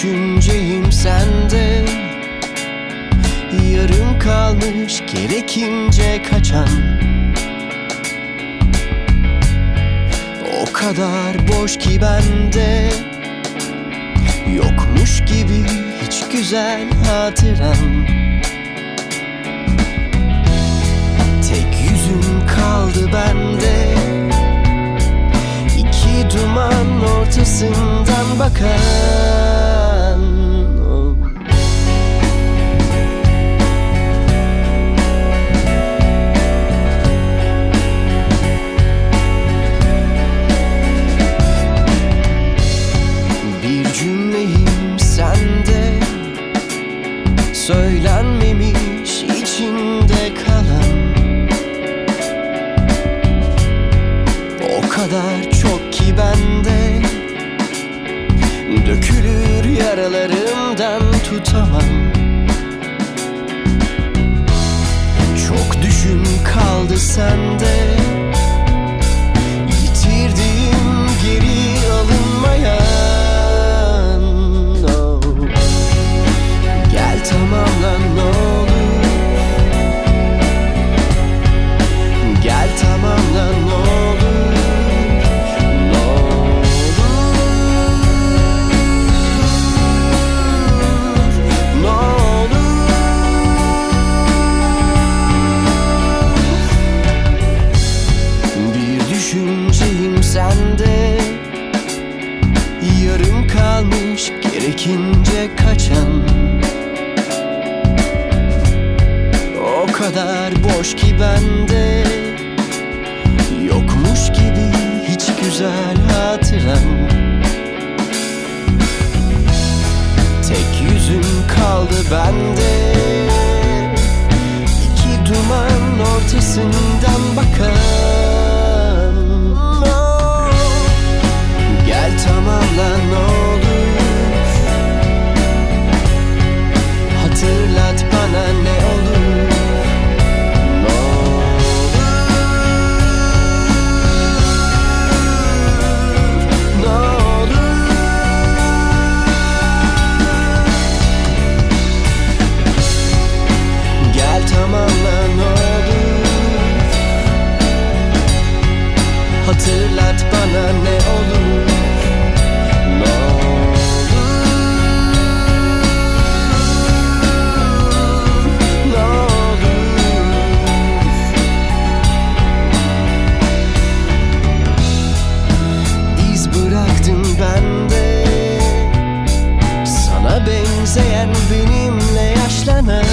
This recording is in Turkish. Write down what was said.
düşünceyim sende. Yarım kalmış gerekince kaçan, o kadar boş ki bende, yokmuş gibi hiç güzel hatıram. Tek yüzün kaldı bende, iki duman ortasından bakan. Bir cümleyim sende, söylenmemiş içinde kalan. O kadar çok ki bende, dökülür yaralarımdan tutamam. Çok düşün kaldı sende, yitirdiğim geri alınmayan. Oh. Gel tamamla ne olur, gel tamamla ne olur. Düşünceyim sende, yarım kalmış gerekince kaçan. O kadar boş ki bende, yokmuş gibi hiç güzel hatıram. Tek yüzün kaldı bende, iki duman ortasından bakan. Gel tamamla ne olur, hatırlat bana ne olur. Ne olur, ne olur. Gel tamamla ne olur, hatırlat bana ne olur. Bende sana benzeyen benimle yaşlanan.